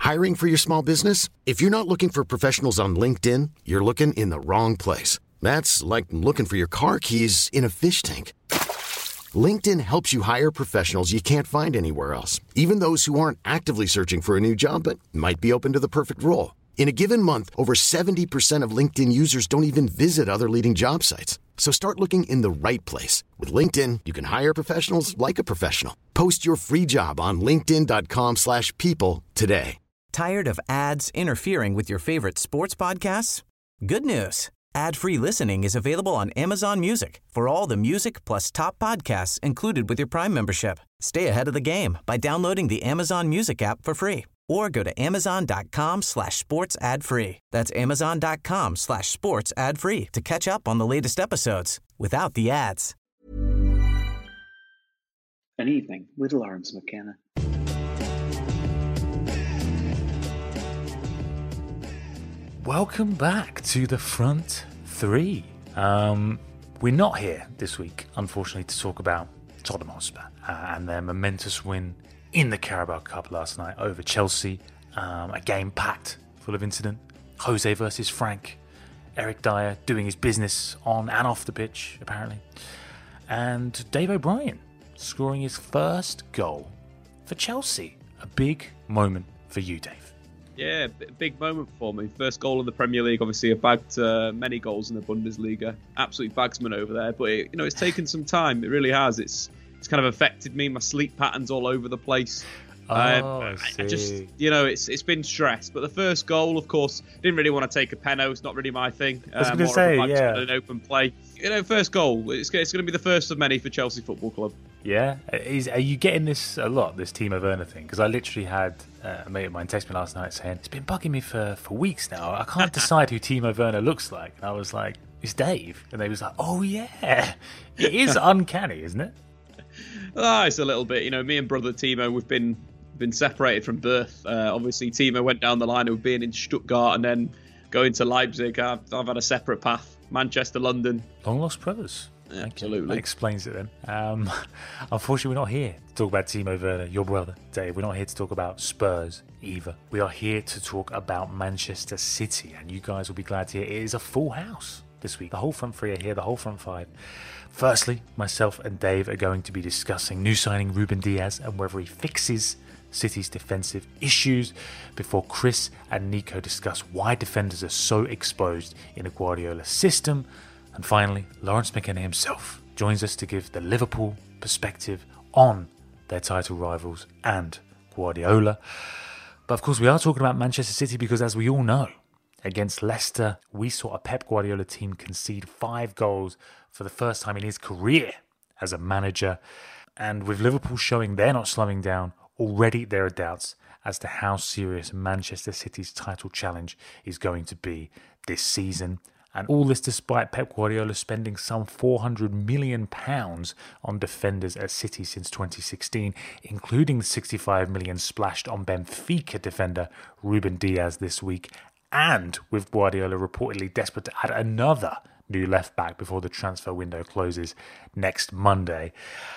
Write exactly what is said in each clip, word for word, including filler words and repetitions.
Hiring for your small business? If you're not looking for professionals on LinkedIn, you're looking in the wrong place. That's like looking for your car keys in a fish tank. LinkedIn helps you hire professionals you can't find anywhere else, even those who aren't actively searching for a new job but might be open to the perfect role. In a given month, over seventy percent of LinkedIn users don't even visit other leading job sites. So start looking in the right place. With LinkedIn, you can hire professionals like a professional. Post your free job on linkedin.com slash people today. Tired of ads interfering with your favorite sports podcasts? Good news. Ad-free listening is available on Amazon Music for all the music plus top podcasts included with your Prime membership. Stay ahead of the game by downloading the Amazon Music app for free or go to amazon.com slash sports ad free. That's amazon.com slash sports ad free to catch up on the latest episodes without the ads. An Evening with Lawrence McKenna. Welcome back to the front three. Um, we're not here this week, unfortunately, to talk about Tottenham Hotspur uh, and their momentous win in the Carabao Cup last night over Chelsea. Um, a game packed full of incident. Jose versus Frank. Eric Dyer doing his business on and off the pitch, apparently. And Dave O'Brien scoring his first goal for Chelsea. A big moment for you, Dave. Yeah, big moment for me. First goal in the Premier League. Obviously, I've bagged uh, many goals in the Bundesliga. Absolute bagsman over there. But it, you know, it's taken some time. It really has. It's it's kind of affected me. My sleep patterns all over the place. Oh, um, I, I just, you know, it's it's been stress. But the first goal, of course, didn't really want to take a penalty. It's not really my thing. I was uh, going to say, yeah, an open play. You know, first goal. It's it's going to be the first of many for Chelsea Football Club. Yeah, is are you getting this a lot, this Timo Werner thing? Because I literally had uh, a mate of mine text me last night saying it's been bugging me for, for weeks now. I can't decide who Timo Werner looks like. And I was like, it's Dave, and they was like, oh yeah, it is uncanny, isn't it? Ah, it's a little bit. You know, me and brother Timo, we've been been separated from birth. Uh, obviously, Timo went down the line of being in Stuttgart and then going to Leipzig. I've, I've had a separate path. Manchester, London. Long lost brothers. Yeah, absolutely. That explains it then. Um, unfortunately, we're not here to talk about Timo Werner, your brother, Dave. We're not here to talk about Spurs either. We are here to talk about Manchester City, and you guys will be glad to hear it is a full house this week. The whole front three are here, the whole front five. Firstly, myself and Dave are going to be discussing new signing Ruben Diaz and whether he fixes City's defensive issues before Chris and Nico discuss why defenders are so exposed in a Guardiola system. And finally, Lawrence McKenna himself joins us to give the Liverpool perspective on their title rivals and Guardiola. But of course, we are talking about Manchester City because, as we all know, against Leicester, we saw a Pep Guardiola team concede five goals for the first time in his career as a manager. And with Liverpool showing they're not slowing down, already there are doubts as to how serious Manchester City's title challenge is going to be this season. And all this despite Pep Guardiola spending some four hundred million pounds on defenders at City since twenty sixteen, including the sixty-five million pounds splashed on Benfica defender Ruben Diaz this week, and with Guardiola reportedly desperate to add another new left-back before the transfer window closes next Monday.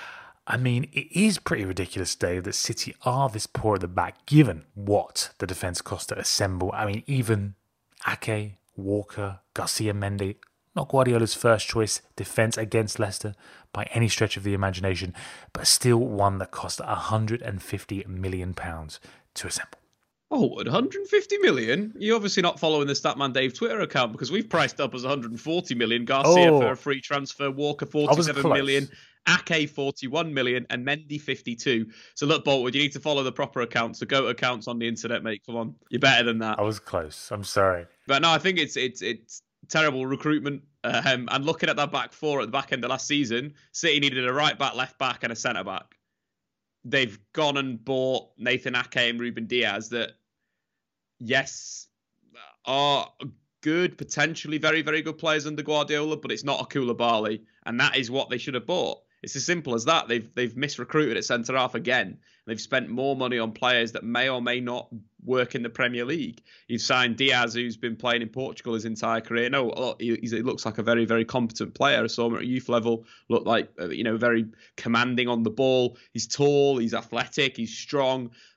I mean, it is pretty ridiculous, Dave, that City are this poor at the back, given what the defence cost to assemble. I mean, even Ake, Walker, Garcia Mendy, not Guardiola's first choice defence against Leicester by any stretch of the imagination, but still one that cost one hundred fifty million pounds to assemble. Oh, one hundred fifty million? You're obviously not following the Statman Dave Twitter account because we've priced up as one hundred forty million. Garcia oh, for a free transfer, Walker forty-seven million, Ake forty-one million, and Mendy fifty-two. So look, Boltwood, you need to follow the proper accounts, the GOAT accounts on the internet, mate. Come on, you're better than that. I was close. I'm sorry, but no, I think it's it's it's terrible recruitment. Um, and looking at that back four at the back end of last season, City needed a right back, left back, and a centre back. They've gone and bought Nathan Ake and Ruben Diaz that, yes, are good, potentially very, very good players under Guardiola, but it's not a Koulibaly, and that is what they should have bought. It's as simple as that. They've they've misrecruited at centre half again. They've spent more money on players that may or may not work in the Premier League. You've signed Diaz, who's been playing in Portugal his entire career. No, look, he, he looks like a very, very competent player. I saw him at youth level. Looked like, you know, very commanding on the ball. He's tall, he's athletic, he's strong.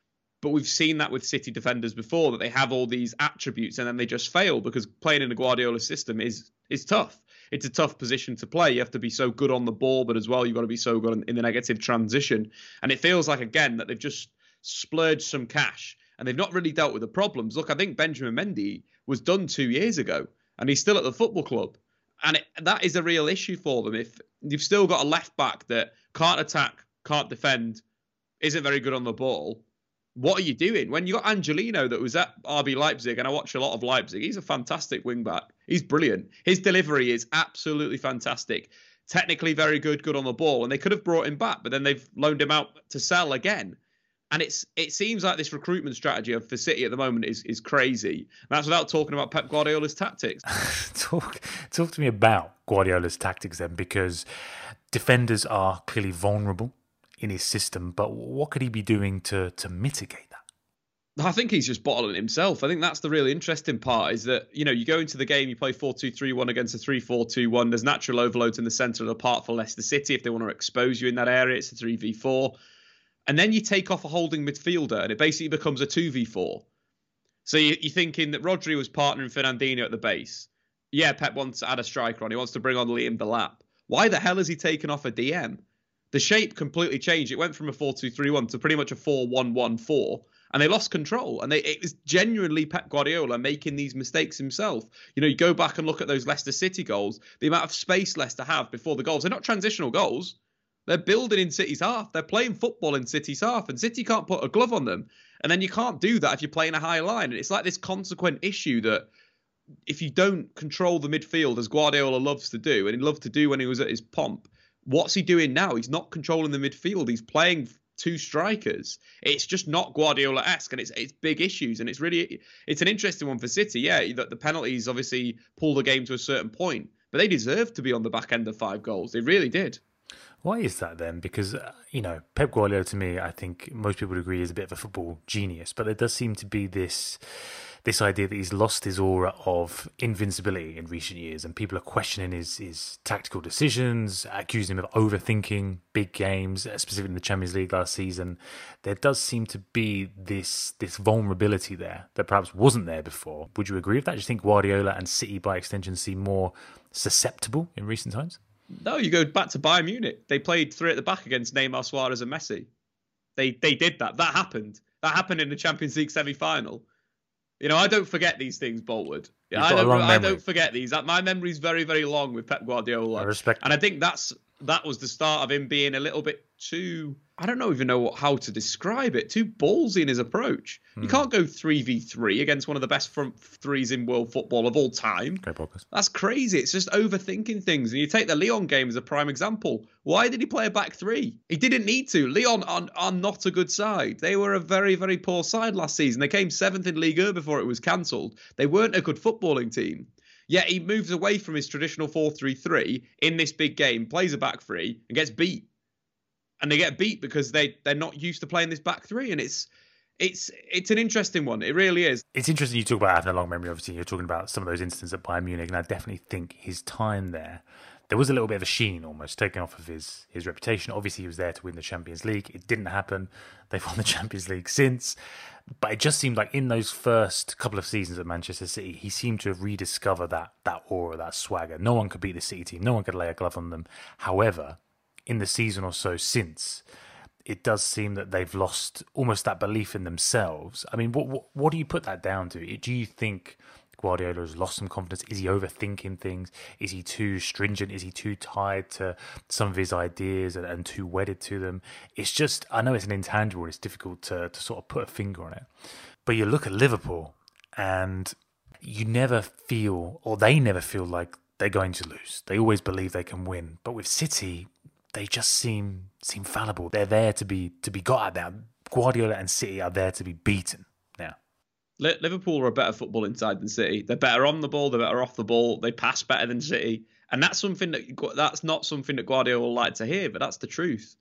But we've seen that with City defenders before, that they have all these attributes and then they just fail because playing in a Guardiola system is is tough. It's a tough position to play. You have to be so good on the ball, but as well, you've got to be so good in the negative transition. And it feels like, again, that they've just splurged some cash and they've not really dealt with the problems. Look, I think Benjamin Mendy was done two years ago and he's still at the football club. And it, that is a real issue for them. If you've still got a left back that can't attack, can't defend, isn't very good on the ball, what are you doing? When you got Angelino that was at R B Leipzig, and I watch a lot of Leipzig, he's a fantastic wing back. He's brilliant. His delivery is absolutely fantastic. Technically very good, good on the ball. And they could have brought him back, but then they've loaned him out to sell again. And it's it seems like this recruitment strategy for City at the moment is is crazy. And that's without talking about Pep Guardiola's tactics. talk, talk to me about Guardiola's tactics then, because defenders are clearly vulnerable in his system, but what could he be doing to to mitigate that? I think he's just bottling himself. I think that's the really interesting part, is that, you know, you go into the game, you play four two three one against a three four two one. There's natural overloads in the centre of the park for Leicester City. If they want to expose you in that area, it's a three v four. And then you take off a holding midfielder and it basically becomes a two v four. So you, you're thinking that Rodri was partnering Fernandinho at the base. Yeah, Pep wants to add a striker on. He wants to bring on Liam Delap. Why the hell has he taken off a D M? The shape completely changed. It went from a four two three one to pretty much a four one one four, and they lost control. And they, it was genuinely Pep Guardiola making these mistakes himself. You know, you go back and look at those Leicester City goals, the amount of space Leicester have before the goals. They're not transitional goals. They're building in City's half. They're playing football in City's half, and City can't put a glove on them. And then you can't do that if you're playing a high line. And it's like this consequent issue that if you don't control the midfield, as Guardiola loves to do, and he loved to do when he was at his pomp, what's he doing now? He's not controlling the midfield. He's playing two strikers. It's just not Guardiola-esque, and it's it's big issues. And it's really it's an interesting one for City. Yeah, the, the penalties obviously pull the game to a certain point, but they deserved to be on the back end of five goals. They really did. Why is that then? Because, uh, you know, Pep Guardiola, to me, I think most people would agree is a bit of a football genius, but there does seem to be this this idea that he's lost his aura of invincibility in recent years, and people are questioning his, his tactical decisions, accusing him of overthinking big games, specifically in the Champions League last season. There does seem to be this this vulnerability there that perhaps wasn't there before. Would you agree with that? Do you think Guardiola and City, by extension, seem more susceptible in recent times? No, you go back to Bayern Munich. They played three at the back against Neymar, Suarez and Messi. They they did that. That happened. That happened in the Champions League semi-final. You know, I don't forget these things, Boltwood. Yeah, I don't, I don't forget these. My memory's very, very long with Pep Guardiola. I respect and I think that's that was the start of him being a little bit too, I don't know even know what, how to describe it, too ballsy in his approach. Hmm. You can't go three v three against one of the best front threes in world football of all time. Okay, that's crazy. It's just overthinking things. And you take the Lyon game as a prime example. Why did he play a back three? He didn't need to. Lyon are, are not a good side. They were a very, very poor side last season. They came seventh in Ligue one before it was cancelled. They weren't a good footballing team. Yet he moves away from his traditional four three three in this big game, plays a back three, and gets beat. And they get beat because they, they're not used to playing this back three. And it's it's it's an interesting one. It really is. It's interesting you talk about having a long memory. Obviously, you're talking about some of those instances at Bayern Munich, and I definitely think his time there, there was a little bit of a sheen almost taken off of his, his reputation. Obviously, he was there to win the Champions League. It didn't happen. They've won the Champions League since. But it just seemed like in those first couple of seasons at Manchester City, he seemed to have rediscovered that that aura, that swagger. No one could beat the City team. No one could lay a glove on them. However, in the season or so since, it does seem that they've lost almost that belief in themselves. I mean, what what, what do you put that down to? Do you think Guardiola has lost some confidence? Is he overthinking things? Is he too stringent? Is he too tied to some of his ideas and, and too wedded to them? It's just, I know it's an intangible. It's difficult to, to sort of put a finger on it. But you look at Liverpool and you never feel, or they never feel like they're going to lose. They always believe they can win. But with City, they just seem seem fallible. They're there to be to be got at. That Guardiola and City are there to be beaten now. Liverpool are a better football inside than City. They're better on the ball. They're better off the ball. They pass better than City, and that's something that that's not something that Guardiola will like to hear, but that's the truth.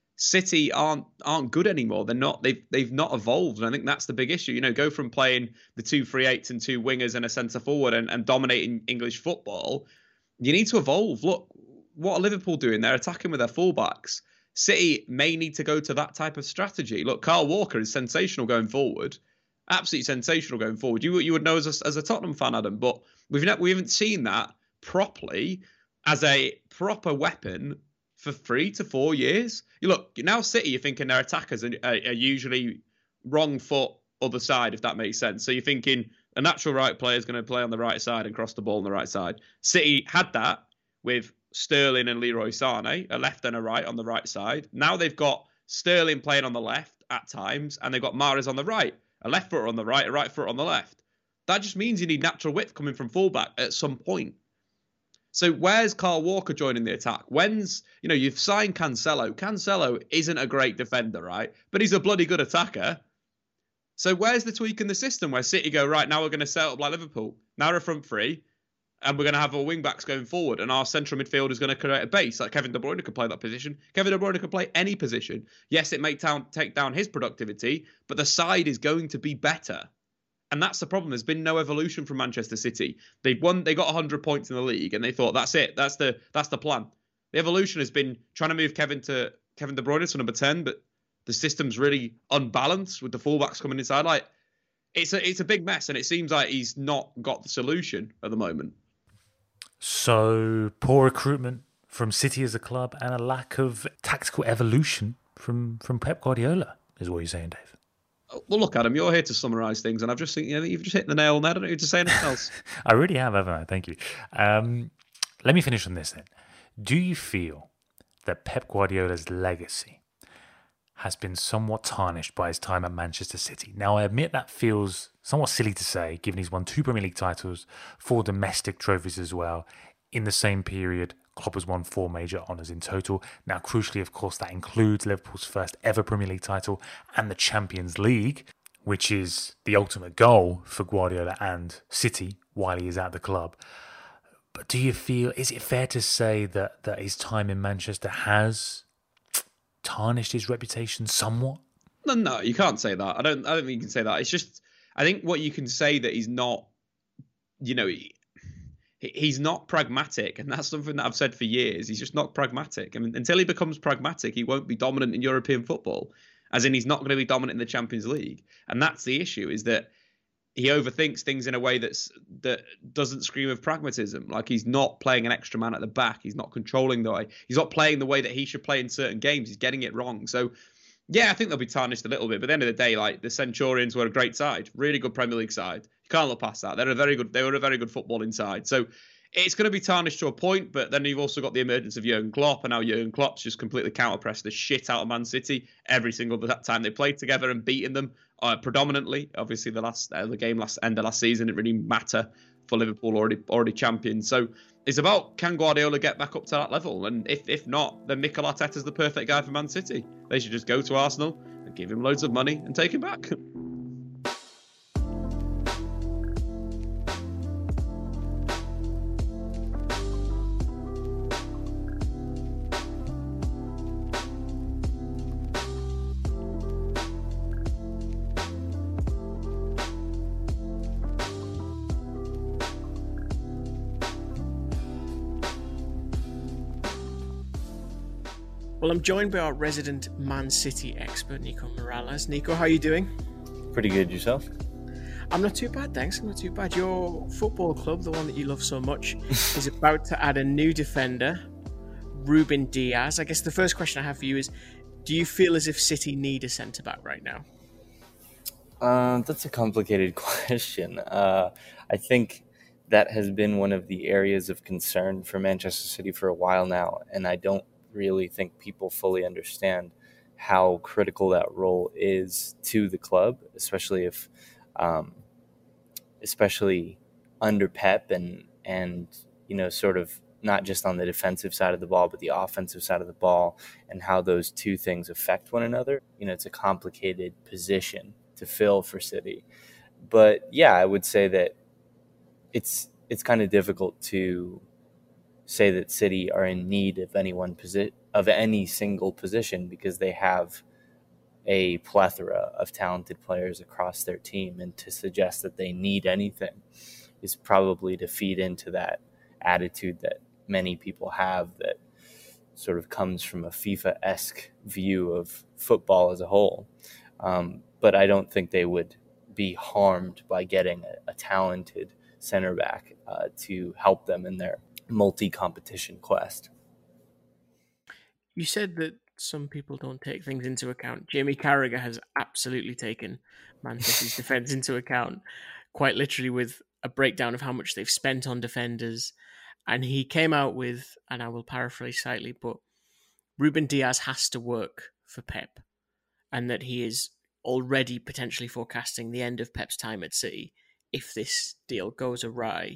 City aren't aren't good anymore. They're not. They've they've not evolved, and I think that's the big issue. You know, go from playing the two three eights and two wingers and a centre forward and, and dominating English football. You need to evolve. Look, what are Liverpool doing? They're attacking with their fullbacks. City may need to go to that type of strategy. Look, Kyle Walker is sensational going forward. Absolutely sensational going forward. You you would know as a, as a Tottenham fan, Adam, but we've not, we haven't seen that properly as a proper weapon for three to four years. You look, now City, you're thinking their attackers are, are, are usually wrong foot, other side, if that makes sense. So you're thinking a natural right player is going to play on the right side and cross the ball on the right side. City had that with Sterling and Leroy Sané, a left and a right on the right side. Now they've got Sterling playing on the left at times, and they've got Mahrez on the right, a left footer on the right, a right footer on the left. That just means you need natural width coming from fullback at some point. So where's Kyle Walker joining the attack? When's, you know, you've signed Cancelo. Cancelo isn't a great defender, right? But he's a bloody good attacker. So where's the tweak in the system where City go, right, now we're going to set up like Liverpool. Now we're front three, and we're going to have our wing-backs going forward, and our central midfield is going to create a base. Like Kevin De Bruyne could play that position. Kevin De Bruyne could play any position. Yes, it may ta- take down his productivity, but the side is going to be better. And that's the problem. There's been no evolution from Manchester City. They've won, they got one hundred points in the league, and they thought, that's it. That's the that's the plan. The evolution has been trying to move Kevin to Kevin De Bruyne to number ten, but the system's really unbalanced with the fullbacks coming inside. Like, it's a it's a big mess, and it seems like he's not got the solution at the moment. So poor recruitment from City as a club and a lack of tactical evolution from, from Pep Guardiola is what you're saying, Dave. Well, look, Adam, you're here to summarise things, and I've just think you know you've just hit the nail on there. I don't need to say anything else. I really have, haven't I? Thank you. Um, let me finish on this then. Do you feel that Pep Guardiola's legacy has been somewhat tarnished by his time at Manchester City? Now, I admit that feels somewhat silly to say, given he's won two Premier League titles, four domestic trophies as well. In the same period, Klopp has won four major honours in total. Now, crucially, of course, that includes Liverpool's first ever Premier League title and the Champions League, which is the ultimate goal for Guardiola and City while he is at the club. But do you feel, is it fair to say that, that his time in Manchester has tarnished his reputation somewhat? No, no, you can't say that. I don't. I don't think you can say that. It's just, I think what you can say that he's not, you know, he, he's not pragmatic, and that's something that I've said for years. He's just not pragmatic. I mean, until he becomes pragmatic, he won't be dominant in European football. As in, he's not going to be dominant in the Champions League, and that's the issue. Is that he overthinks things in a way that's that doesn't scream of pragmatism. Like, he's not playing an extra man at the back. He's not controlling the way. He's not playing the way that he should play in certain games. He's getting it wrong. So, yeah, I think they'll be tarnished a little bit. But at the end of the day, like, the Centurions were a great side, really good Premier League side. You can't look past that. They're a very good. They were a very good footballing side. So it's going to be tarnished to a point. But then you've also got the emergence of Jurgen Klopp, and now Jurgen Klopp's just completely counter-pressed the shit out of Man City every single time they played together and beaten them. Uh, predominantly, obviously, the last uh, the game last end of last season, it really matter for Liverpool already already champions. So it's about, can Guardiola get back up to that level? And if if not, then Mikel Arteta's the perfect guy for Man City. They should just go to Arsenal and give him loads of money and take him back. Well, I'm joined by our resident Man City expert, Nico Morales. Nico, how are you doing? Pretty good. Yourself? I'm not too bad, thanks. I'm not too bad. Your football club, the one that you love so much, is about to add a new defender, Ruben Diaz. I guess the first question I have for you is, do you feel as if City need a centre-back right now? Uh, that's a complicated question. Uh, I think that has been one of the areas of concern for Manchester City for a while now, and I don't really think people fully understand how critical that role is to the club, especially if, um, especially under Pep and, and, you know, sort of not just on the defensive side of the ball, but the offensive side of the ball, and how those two things affect one another. You know, it's a complicated position to fill for City. But yeah, I would say that it's, it's kind of difficult to say that City are in need of any one posi- of any single position, because they have a plethora of talented players across their team, and to suggest that they need anything is probably to feed into that attitude that many people have, that sort of comes from a FIFA-esque view of football as a whole. Um, but I don't think they would be harmed by getting a, a talented center back uh, to help them in their multi-competition quest. You said that some people don't take things into account. Jamie Carragher has absolutely taken Man City's defence into account, quite literally with a breakdown of how much they've spent on defenders. And he came out with, and I will paraphrase slightly, but Ruben Diaz has to work for Pep, and that he is already potentially forecasting the end of Pep's time at City if this deal goes awry.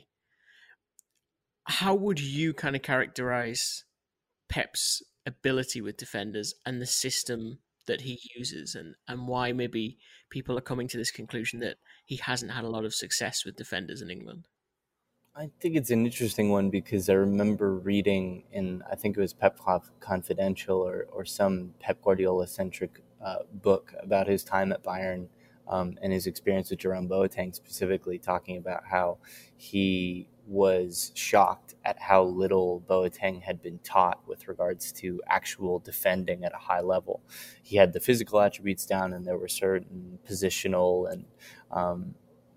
How would you kind of characterize Pep's ability with defenders and the system that he uses, and, and why maybe people are coming to this conclusion that he hasn't had a lot of success with defenders in England? I think it's an interesting one because I remember reading in, I think it was Pep Confidential or, or some Pep Guardiola-centric uh, book about his time at Bayern um, and his experience with Jerome Boateng, specifically talking about how he was shocked at how little Boateng had been taught with regards to actual defending at a high level. He had the physical attributes down, and there were certain positional and um,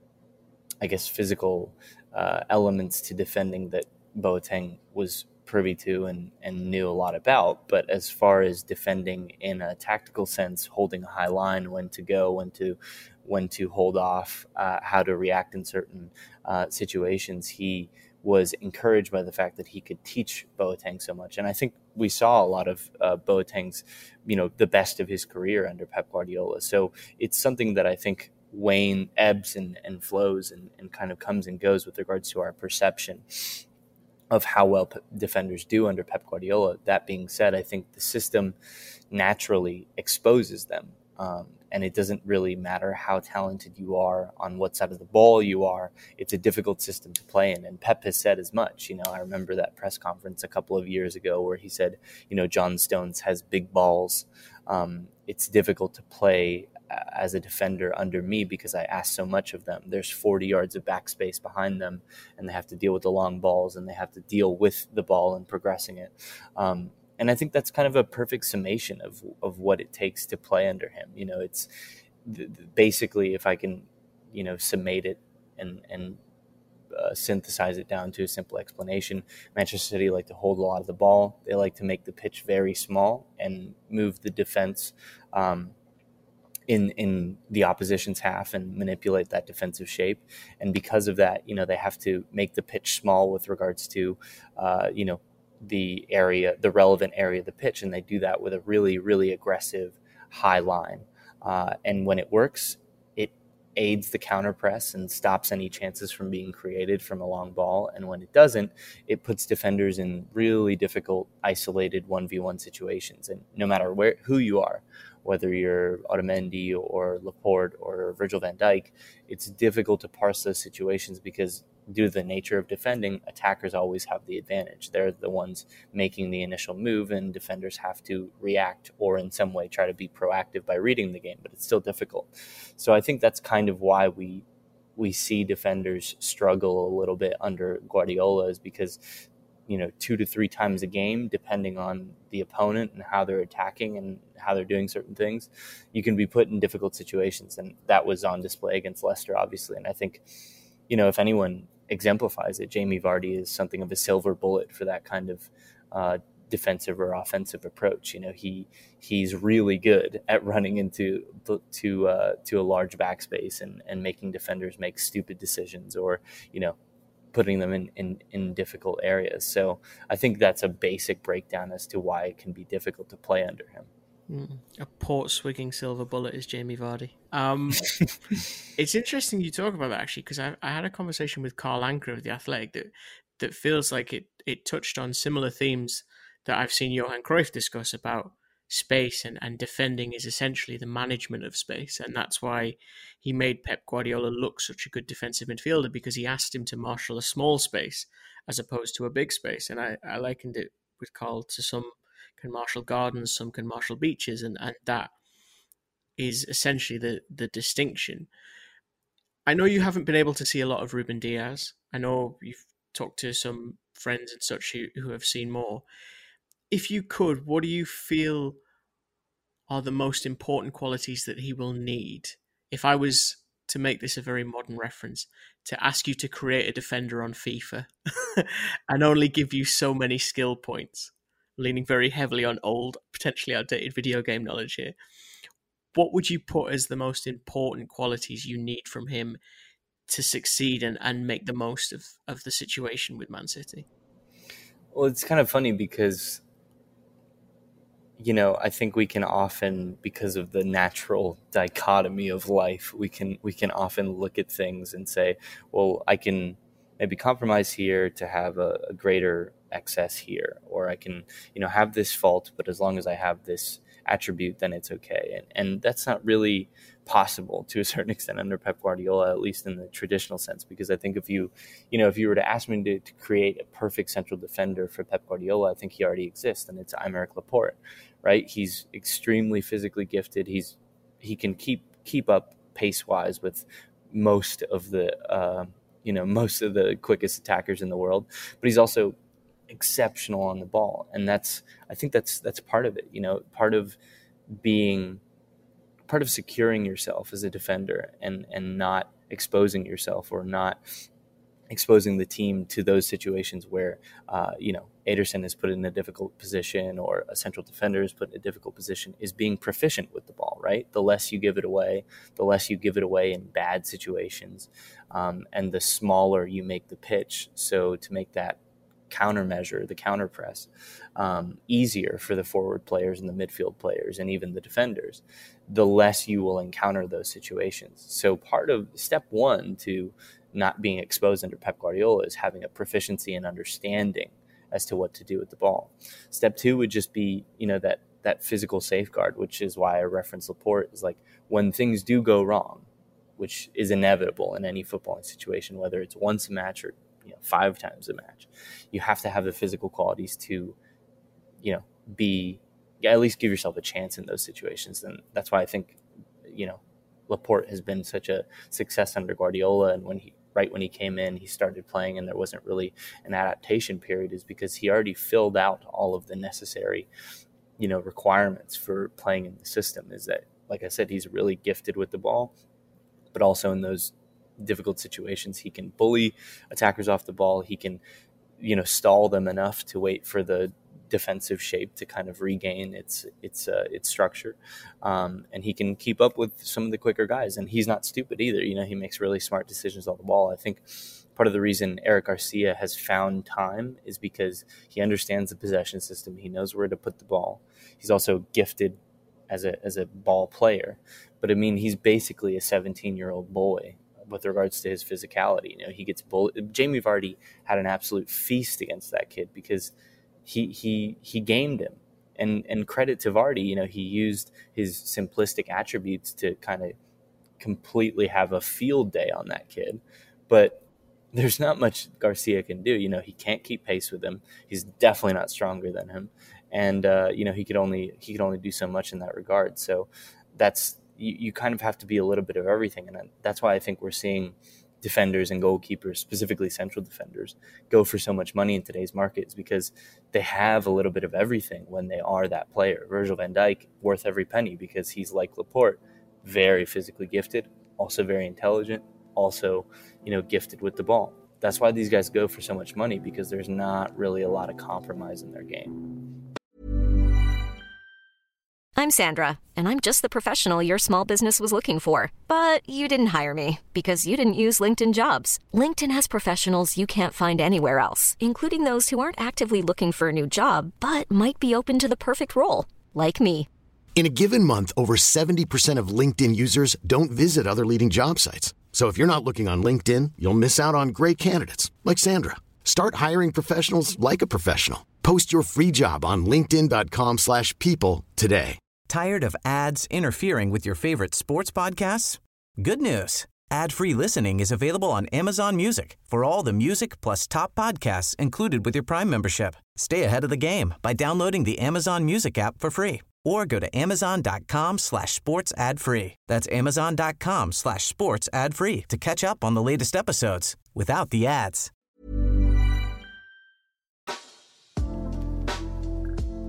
I guess physical uh, elements to defending that Boateng was privy to and, and knew a lot about. But as far as defending in a tactical sense, holding a high line, when to go, when to when to hold off, uh, how to react in certain uh, situations, he was encouraged by the fact that he could teach Boateng so much. And I think we saw a lot of uh, Boateng's, you know, the best of his career under Pep Guardiola. So it's something that I think wane ebbs and, and flows and, and kind of comes and goes with regards to our perception of how well p- defenders do under Pep Guardiola. That being said, I think the system naturally exposes them. Um, and it doesn't really matter how talented you are, on what side of the ball you are. It's a difficult system to play in. And Pep has said as much. You know, I remember that press conference a couple of years ago where he said, you know, John Stones has big balls. Um, it's difficult to play as a defender under me because I ask so much of them. There's forty yards of backspace behind them, and they have to deal with the long balls, and they have to deal with the ball and progressing it. Um, and I think that's kind of a perfect summation of of what it takes to play under him. You know, it's basically, if I can, you know, summate it and and uh, synthesize it down to a simple explanation, Manchester City like to hold a lot of the ball. They like to make the pitch very small and move the defense Um, in in the opposition's half and manipulate that defensive shape. And because of that, you know, they have to make the pitch small with regards to, uh, you know, the area, the relevant area of the pitch. And they do that with a really, really aggressive high line. Uh, and when it works, it aids the counter press and stops any chances from being created from a long ball. And when it doesn't, it puts defenders in really difficult, isolated one v one situations. And no matter where who you are, whether you're Otamendi or Laporte or Virgil van Dijk, it's difficult to parse those situations because due to the nature of defending, attackers always have the advantage. They're the ones making the initial move, and defenders have to react or in some way try to be proactive by reading the game, but it's still difficult. So I think that's kind of why we we see defenders struggle a little bit under Guardiola, is because, you know, two to three times a game, depending on the opponent and how they're attacking and how they're doing certain things, you can be put in difficult situations. And that was on display against Leicester, obviously. And I think, you know, if anyone exemplifies it, Jamie Vardy is something of a silver bullet for that kind of uh, defensive or offensive approach. You know, he he's really good at running into to uh, to a large backspace and, and making defenders make stupid decisions, or, you know, putting them in, in, in difficult areas. So I think that's a basic breakdown as to why it can be difficult to play under him. Mm, a port-swigging silver bullet is Jamie Vardy. Um, it's interesting you talk about that, actually, because I, I had a conversation with Carl Anker of The Athletic that, that feels like it, it touched on similar themes that I've seen Johan Cruyff discuss about space, and, and defending is essentially the management of space. And that's why he made Pep Guardiola look such a good defensive midfielder, because he asked him to marshal a small space as opposed to a big space. And I, I likened it with Carl to some can marshal gardens, some can marshal beaches, and, and that is essentially the, the distinction. I know you haven't been able to see a lot of Ruben Diaz. I know you've talked to some friends and such who, who have seen more. if you could, what do you feel are the most important qualities that he will need? If I was to make this a very modern reference, to ask you to create a defender on FIFA and only give you so many skill points, leaning very heavily on old, potentially outdated video game knowledge here, what would you put as the most important qualities you need from him to succeed and, and make the most of, of the situation with Man City? Well, it's kind of funny because, you know, I think we can often, because of the natural dichotomy of life, we can we can often look at things and say, well, I can maybe compromise here to have a, a greater excess here, or I can, you know, have this fault, but as long as I have this attribute, then it's okay. And and that's not really possible to a certain extent under Pep Guardiola, at least in the traditional sense, because I think if you, you know, if you were to ask me to, to create a perfect central defender for Pep Guardiola, I think he already exists, and it's Aymeric Laporte, right? He's extremely physically gifted. He's he can keep keep up pace wise with most of the uh, you know most of the quickest attackers in the world, but he's also exceptional on the ball, and that's I think that's that's part of it. You know, part of being part of securing yourself as a defender and and not exposing yourself or not exposing the team to those situations where uh, you know Ederson is put in a difficult position or a central defender is put in a difficult position is being proficient with the ball, right? The less you give it away, the less you give it away in bad situations, um, and the smaller you make the pitch. So to make that countermeasure, the counter press, um, easier for the forward players and the midfield players and even the defenders, the less you will encounter those situations. So part of step one to not being exposed under Pep Guardiola is having a proficiency and understanding as to what to do with the ball. Step two would just be, you know, that that physical safeguard, which is why I reference Laporte, is like when things do go wrong, which is inevitable in any footballing situation, whether it's once a match or you know, five times a match, you have to have the physical qualities to, you know, be, yeah, at least give yourself a chance in those situations. And that's why I think, you know, Laporte has been such a success under Guardiola. And when he, right when he came in, he started playing and there wasn't really an adaptation period, is because he already filled out all of the necessary, you know, requirements for playing in the system. Is that, like I said, he's really gifted with the ball, but also in those difficult situations, he can bully attackers off the ball. He can, you know, stall them enough to wait for the defensive shape to kind of regain its its uh, its structure, um, and he can keep up with some of the quicker guys. And he's not stupid either. You know, he makes really smart decisions on the ball. I think part of the reason Eric Garcia has found time is because he understands the possession system. He knows where to put the ball. He's also gifted as a as a ball player, but I mean, he's basically a seventeen-year-old boy with regards to his physicality. You know, he gets bullied. Jamie Vardy had an absolute feast against that kid because he he he gamed him. And and credit to Vardy, you know, he used his simplistic attributes to kind of completely have a field day on that kid. But there's not much Garcia can do. You know, he can't keep pace with him. He's definitely not stronger than him. And uh, you know, he could only he could only do so much in that regard. So that's You, you kind of have to be a little bit of everything. And that's why I think we're seeing defenders and goalkeepers, specifically central defenders, go for so much money in today's market, is because they have a little bit of everything when they are that player. Virgil van Dijk, worth every penny because he's like Laporte, very physically gifted, also very intelligent, also, you know, gifted with the ball. That's why these guys go for so much money, because there's not really a lot of compromise in their game. I'm Sandra, and I'm just the professional your small business was looking for. But you didn't hire me because you didn't use LinkedIn Jobs. LinkedIn has professionals you can't find anywhere else, including those who aren't actively looking for a new job, but might be open to the perfect role, like me. In a given month, over seventy percent of LinkedIn users don't visit other leading job sites. So if you're not looking on LinkedIn, you'll miss out on great candidates like Sandra. Start hiring professionals like a professional. Post your free job on linkedin dot com slash people today. Tired of ads interfering with your favorite sports podcasts? Good news. Ad-free listening is available on Amazon Music for all the music plus top podcasts included with your Prime membership. Stay ahead of the game by downloading the Amazon Music app for free or go to amazon.com slash sports ad free. That's amazon.com slash sports ad free to catch up on the latest episodes without the ads.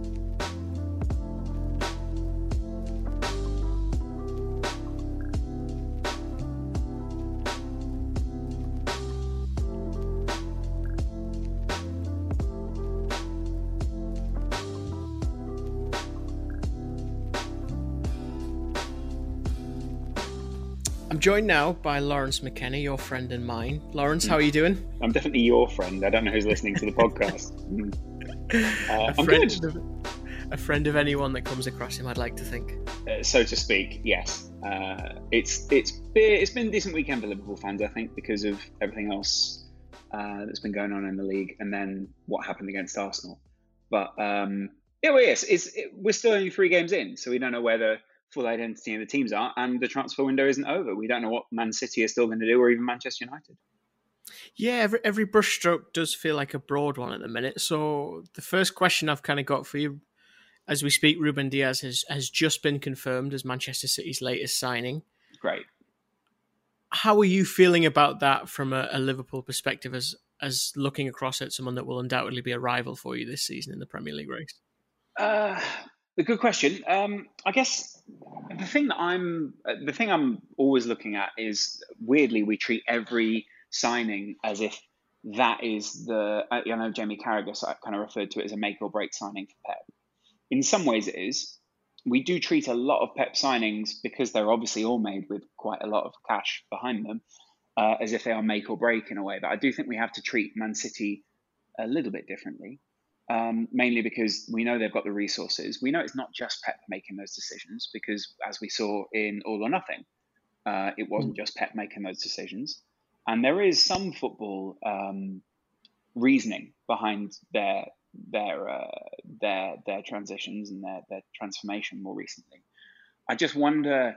I'm joined now by Lawrence McKenna, your friend and mine. Lawrence, how are you doing? I'm definitely your friend. I don't know who's listening to the podcast. Mm. Uh, I'm friend good. Of, a friend of anyone that comes across him, I'd like to think. Uh, so to speak, yes. Uh, it's it's been, it's been a decent weekend for Liverpool fans, I think, because of everything else uh, that's been going on in the league, and then what happened against Arsenal. But um, yeah, well, yes, it's, it, we're still only three games in, so we don't know where the full identity of the teams are, and the transfer window isn't over. We don't know what Man City are still going to do, or even Manchester United. Yeah, every, every brushstroke does feel like a broad one at the minute. So the first question I've kind of got for you, as we speak, Ruben Dias has, has just been confirmed as Manchester City's latest signing. Great. How are you feeling about that from a, a Liverpool perspective, as as looking across at someone that will undoubtedly be a rival for you this season in the Premier League race? Uh, a good question. Um, I guess the thing that I'm the thing I'm always looking at is, weirdly, we treat every signing as if that is the. I know Jamie Carragher kind of referred to it as a make or break signing for Pep. In some ways, it is. We do treat a lot of Pep signings, because they're obviously all made with quite a lot of cash behind them, uh, as if they are make or break in a way. But I do think we have to treat Man City a little bit differently. Um, mainly because we know they've got the resources. We know it's not just Pep making those decisions, because as we saw in All or Nothing, uh, it wasn't just Pep making those decisions. And there is some football um, reasoning behind their their uh, their their transitions and their, their transformation more recently. I just wonder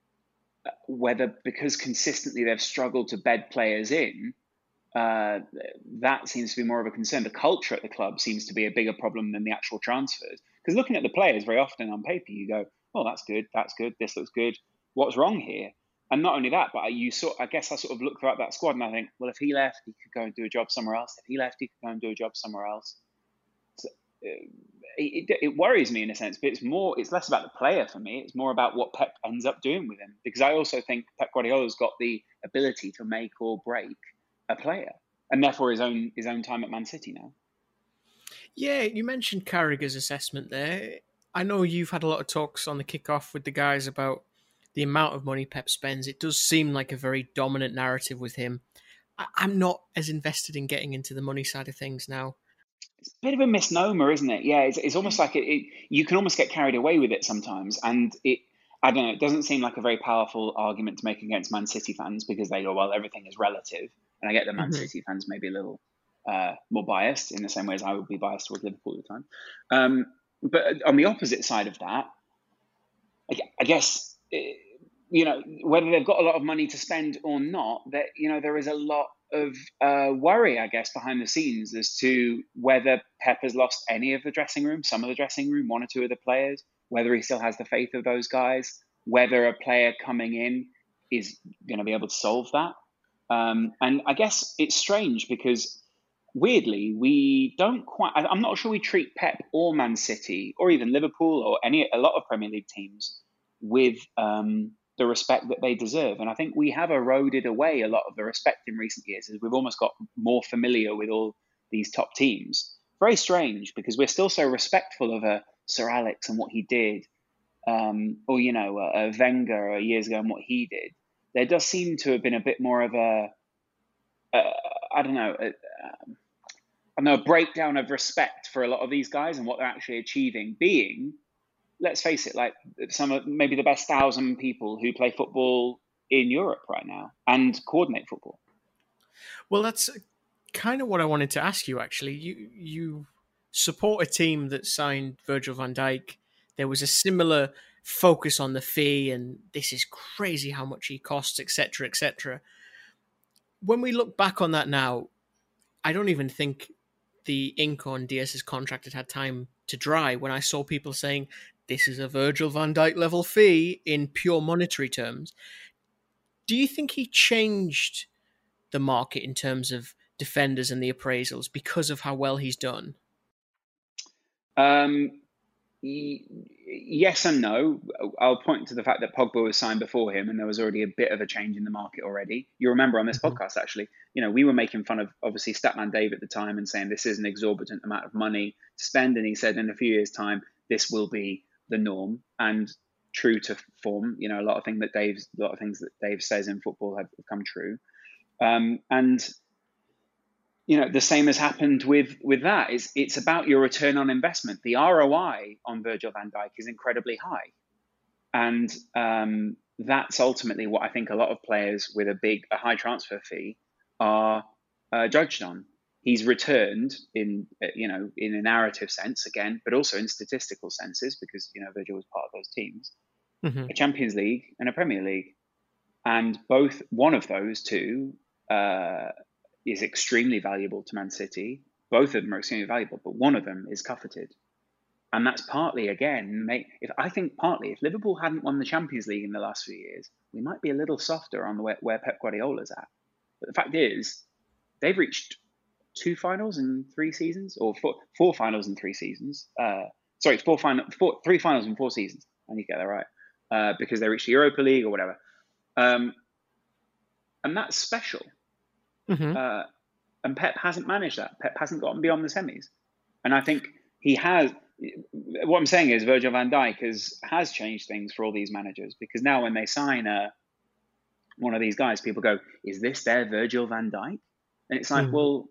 whether, because consistently they've struggled to bed players in, Uh, that seems to be more of a concern. The culture at the club seems to be a bigger problem than the actual transfers. Because looking at the players, very often on paper, you go, "Oh, that's good, that's good, this looks good. What's wrong here?" And not only that, but you sort, I guess, I sort of look throughout that squad and I think, well, if he left, he could go and do a job somewhere else. If he left, he could go and do a job somewhere else. So, uh, it, it, it worries me in a sense, but it's more, it's less about the player for me. It's more about what Pep ends up doing with him. Because I also think Pep Guardiola's got the ability to make or break a player, and therefore his own his own time at Man City now. Yeah, you mentioned Carragher's assessment there. I know you've had a lot of talks on the kickoff with the guys about the amount of money Pep spends. It does seem like a very dominant narrative with him. I, I'm not as invested in getting into the money side of things now. It's a bit of a misnomer, isn't it? Yeah, it's, it's almost like it, it. You can almost get carried away with it sometimes, and it. I don't know. It doesn't seem like a very powerful argument to make against Man City fans, because they go, well, everything is relative. And I get that Man mm-hmm. City fans may be a little uh, more biased in the same way as I would be biased towards Liverpool at the time. Um, but on the opposite side of that, I, I guess, you know, whether they've got a lot of money to spend or not, that, you know, there is a lot of uh, worry, I guess, behind the scenes as to whether Pep has lost any of the dressing room, some of the dressing room, one or two of the players, whether he still has the faith of those guys, whether a player coming in is going to be able to solve that. Um, and I guess it's strange because, weirdly, we don't quite... I'm not sure we treat Pep or Man City or even Liverpool or any a lot of Premier League teams with um, the respect that they deserve. And I think we have eroded away a lot of the respect in recent years, as we've almost got more familiar with all these top teams. Very strange, because we're still so respectful of a Sir Alex and what he did, um, or, you know, a, a Wenger years ago and what he did. There does seem to have been a bit more of a, a I don't know, a, um, I don't know, a breakdown of respect for a lot of these guys and what they're actually achieving, being, let's face it, like some of maybe the best thousand people who play football in Europe right now and coordinate football. Well, that's kind of what I wanted to ask you, actually. You you support a team that signed Virgil van Dijk. There was a similar focus on the fee, and this is crazy how much he costs, et cetera, et cetera. When we look back on that now, I don't even think the ink on Dias's contract had had time to dry when I saw people saying this is a Virgil van Dijk level fee in pure monetary terms. Do you think he changed the market in terms of defenders and the appraisals because of how well he's done? Um, y- yes and no. I'll point to the fact that Pogba was signed before him, and there was already a bit of a change in the market already. You remember on this mm-hmm. podcast, actually, you know, we were making fun of obviously Statman Dave at the time and saying this is an exorbitant amount of money to spend, and he said in a few years' time this will be the norm. And true to form. You know, a lot of things that Dave's, a lot of things that Dave says in football have come true. Um, and you know, the same has happened with with that. It's it's about your return on investment. The R O I on Virgil van Dijk is incredibly high, and um, that's ultimately what I think a lot of players with a big, a high transfer fee are uh, judged on. He's returned in, you know, in a narrative sense again, but also in statistical senses, because, you know, Virgil was part of those teams, mm-hmm. a Champions League and a Premier League. And both, one of those two uh, is extremely valuable to Man City. Both of them are extremely valuable, but one of them is coveted. And that's partly, again, make, if I think partly, if Liverpool hadn't won the Champions League in the last few years, we might be a little softer on the where, where Pep Guardiola's at. But the fact is, they've reached two finals in three seasons, or four, four finals in three seasons. Uh, sorry, four final, four, three finals in four seasons. I need to get that right, uh, because they reached the Europa League or whatever. Um, and that's special. Mm-hmm. Uh, and Pep hasn't managed that. Pep hasn't gotten beyond the semis. And I think he has. What I'm saying is Virgil van Dijk has has changed things for all these managers, because now when they sign a, one of these guys, people go, "Is this their Virgil van Dijk?" And it's like, mm. well,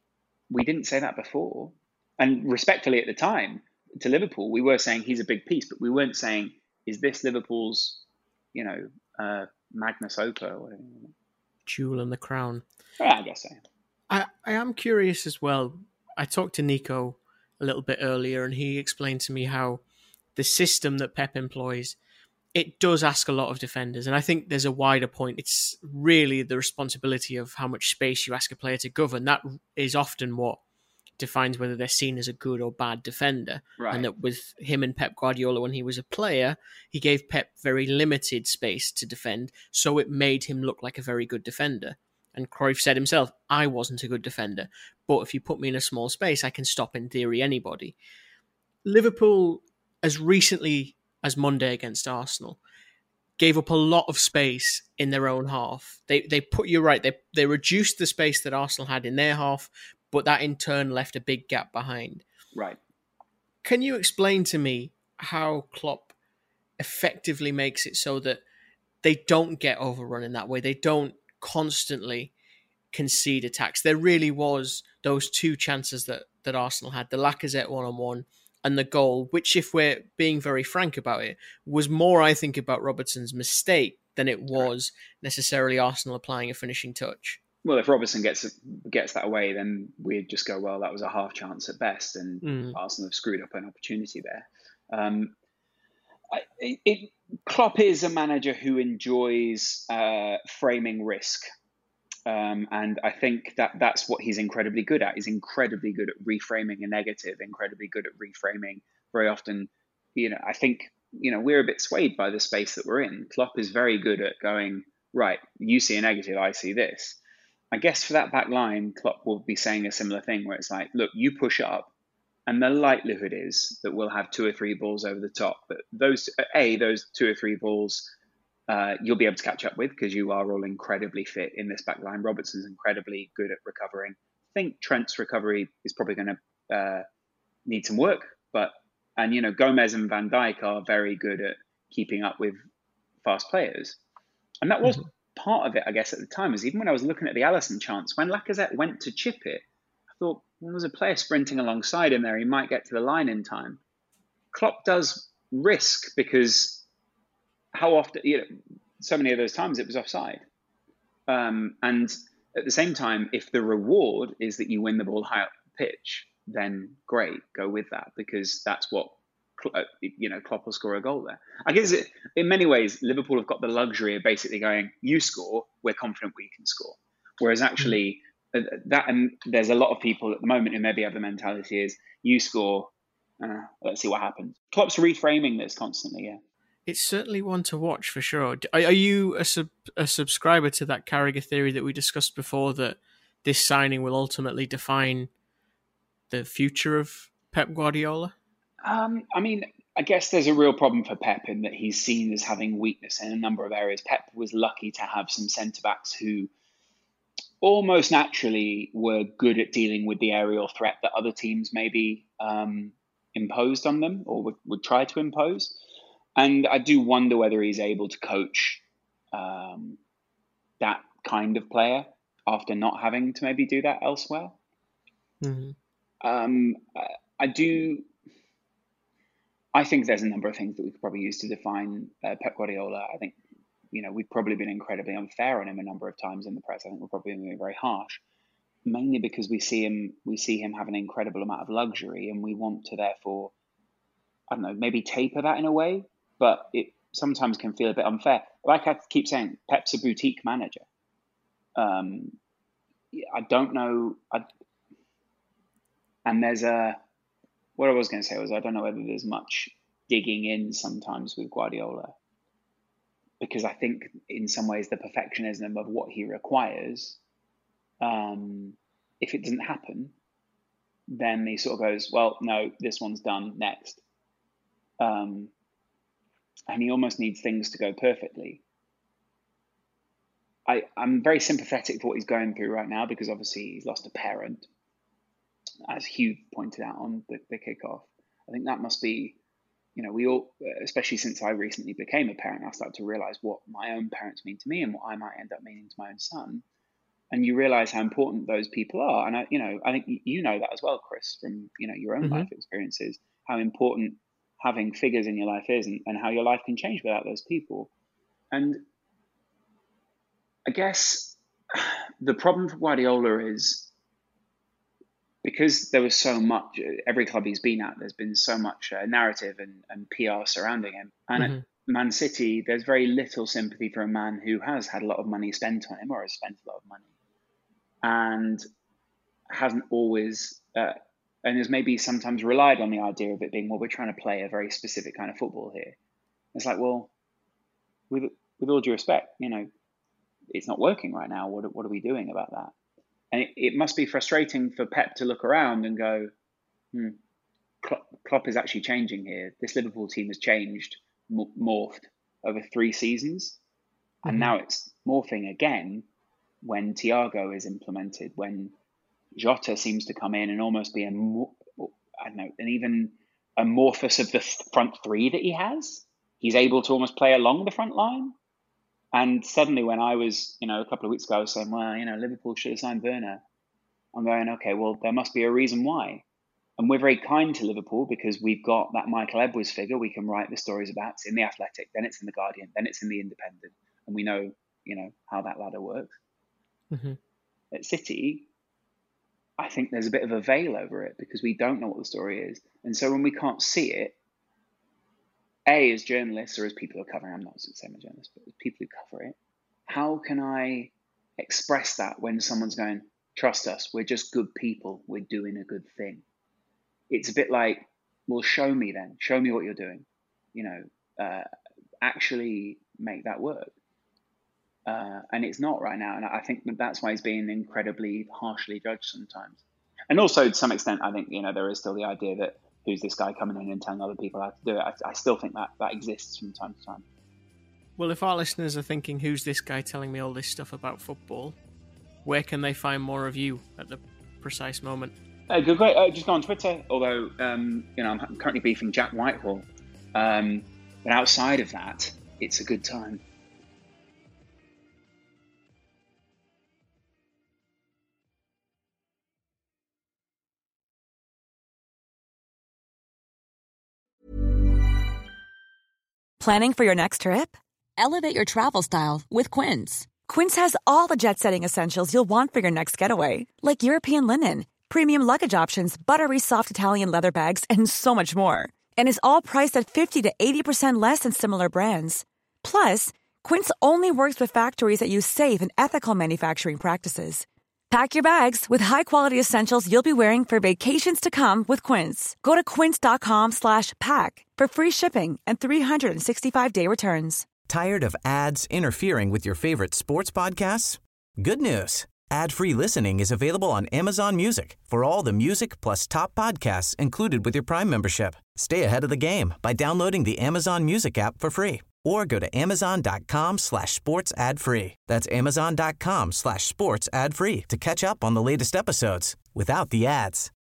we didn't say that before. And respectfully, at the time, to Liverpool, we were saying he's a big piece, but we weren't saying, "Is this Liverpool's, you know, uh, Magnus Opus or whatever?" Jewel in the crown. Yeah, I guess so. I, I am curious as well. I talked to Nico a little bit earlier, and he explained to me how the system that Pep employs, it does ask a lot of defenders. And I think there's a wider point. It's really the responsibility of how much space you ask a player to govern. That is often what defines whether they're seen as a good or bad defender. Right. And that with him and Pep Guardiola, when he was a player, he gave Pep very limited space to defend, so it made him look like a very good defender. And Cruyff said himself, I wasn't a good defender, but if you put me in a small space, I can stop, in theory, anybody. Liverpool, as recently as Monday against Arsenal, gave up a lot of space in their own half. They they put, you're right, they, they reduced the space that Arsenal had in their half, but that in turn left a big gap behind. Right. Can you explain to me how Klopp effectively makes it so that they don't get overrun in that way? They don't constantly concede attacks. There really was those two chances that, that Arsenal had, the Lacazette one-on-one and the goal, which, if we're being very frank about it, was more, I think, about Robertson's mistake than it was necessarily Arsenal applying a finishing touch. Well, if Robertson gets gets that away, then we'd just go, well, that was a half chance at best, and mm. Arsenal have screwed up an opportunity there. Um, I, it, Klopp is a manager who enjoys uh, framing risk. Um, and I think that that's what he's incredibly good at. He's incredibly good at reframing a negative, incredibly good at reframing very often. You know, I think, you know, we're a bit swayed by the space that we're in. Klopp is very good at going, right, you see a negative, I see this. I guess for that back line, Klopp will be saying a similar thing where it's like, look, you push up, and the likelihood is that we'll have two or three balls over the top. But those, A, those two or three balls, uh, you'll be able to catch up with, because you are all incredibly fit in this back line. Robertson's incredibly good at recovering. I think Trent's recovery is probably going to uh, need some work. But, and, you know, Gomez and Van Dijk are very good at keeping up with fast players. And that was mm-hmm. part of it, I guess, at the time, is even when I was looking at the Alisson chance, when Lacazette went to chip it, I thought, well, there was a player sprinting alongside him there. He might get to the line in time. Klopp does risk, because how often, you know, so many of those times it was offside. Um, and at the same time, if the reward is that you win the ball high up the pitch, then great, go with that, because that's what, you know, Klopp will score a goal there. I guess it, in many ways, Liverpool have got the luxury of basically going, you score, we're confident we can score. Whereas actually, that, and there's a lot of people at the moment who maybe have the mentality is, you score, uh, let's see what happens. Klopp's reframing this constantly, yeah. It's certainly one to watch for sure. Are, are you a, sub, a subscriber to that Carragher theory that we discussed before, that this signing will ultimately define the future of Pep Guardiola? Um, I mean, I guess there's a real problem for Pep in that he's seen as having weakness in a number of areas. Pep was lucky to have some centre-backs who almost naturally were good at dealing with the aerial threat that other teams maybe um, imposed on them or would, would try to impose. And I do wonder whether he's able to coach um, that kind of player after not having to maybe do that elsewhere. Mm-hmm. Um, I do. I think there's a number of things that we could probably use to define uh, Pep Guardiola. I think, you know, we've probably been incredibly unfair on him a number of times in the press. I think we're probably being very harsh, mainly because we see him, we see him have an incredible amount of luxury, and we want to therefore, I don't know, maybe taper that in a way, but it sometimes can feel a bit unfair. Like I keep saying, Pep's a boutique manager. Um, I don't know, I, and there's a. What I was going to say was I don't know whether there's much digging in sometimes with Guardiola, because I think in some ways the perfectionism of what he requires, um, if it doesn't happen, then he sort of goes, well, no, this one's done, next. Um, and he almost needs things to go perfectly. I, I'm very sympathetic for what he's going through right now, because obviously he's lost a parent, as Hugh pointed out on the, the kickoff. I think that must be, you know, we all, especially since I recently became a parent, I started to realize what my own parents mean to me and what I might end up meaning to my own son. And you realize how important those people are. And I, you know, I think you know that as well, Chris, from, you know, your own mm-hmm. life experiences, how important having figures in your life is, and, and how your life can change without those people. And I guess the problem for Guardiola is, because there was so much, every club he's been at, there's been so much uh, narrative and, and P R surrounding him. And mm-hmm. at Man City, there's very little sympathy for a man who has had a lot of money spent on him, or has spent a lot of money, and hasn't always, uh, and has maybe sometimes relied on the idea of it being, well, we're trying to play a very specific kind of football here. It's like, well, with with all due respect, you know, it's not working right now. What what are we doing about that? And it, it must be frustrating for Pep to look around and go, hmm, Klopp, Klopp is actually changing here. This Liverpool team has changed, m- morphed over three seasons. Mm-hmm. And now it's morphing again when Thiago is implemented, when Jota seems to come in and almost be a, I don't know, an even amorphous of the front three that he has. He's able to almost play along the front line. And suddenly when I was, you know, a couple of weeks ago, I was saying, well, you know, Liverpool should have signed Werner. I'm going, okay, well, there must be a reason why. And we're very kind to Liverpool because we've got that Michael Edwards figure we can write the stories about. It's in the Athletic, then it's in the Guardian, then it's in the Independent. And we know, you know, how that ladder works. Mm-hmm. At City, I think there's a bit of a veil over it because we don't know what the story is. And so when we can't see it, A, as journalists or as people who are covering, I'm not saying a journalist, but as people who cover it, how can I express that when someone's going, trust us, we're just good people, we're doing a good thing? It's a bit like, well, show me then, show me what you're doing, you know, uh, actually make that work. Uh, and it's not right now. And I think that that's why he's being incredibly harshly judged sometimes. And also to some extent, I think, you know, there is still the idea that, who's this guy coming in and telling other people how to do it? I, I still think that that exists from time to time. Well, if our listeners are thinking, who's this guy telling me all this stuff about football, where can they find more of you at the precise moment? Uh, good, great. Uh, just go on Twitter, although, um, you know, I'm currently beefing Jack Whitehall. Um, but outside of that, it's a good time. Planning for your next trip? Elevate your travel style with Quince. Quince has all the jet-setting essentials you'll want for your next getaway, like European linen, premium luggage options, buttery soft Italian leather bags, and so much more. And is all priced at fifty to eighty percent less than similar brands. Plus, Quince only works with factories that use safe and ethical manufacturing practices. Pack your bags with high-quality essentials you'll be wearing for vacations to come with Quince. Go to quince.com slash pack for free shipping and three sixty-five day returns. Tired of ads interfering with your favorite sports podcasts? Good news. Ad-free listening is available on Amazon Music for all the music plus top podcasts included with your Prime membership. Stay ahead of the game by downloading the Amazon Music app for free or go to amazon.com slash sports ad free. That's amazon.com slash sports ad free to catch up on the latest episodes without the ads.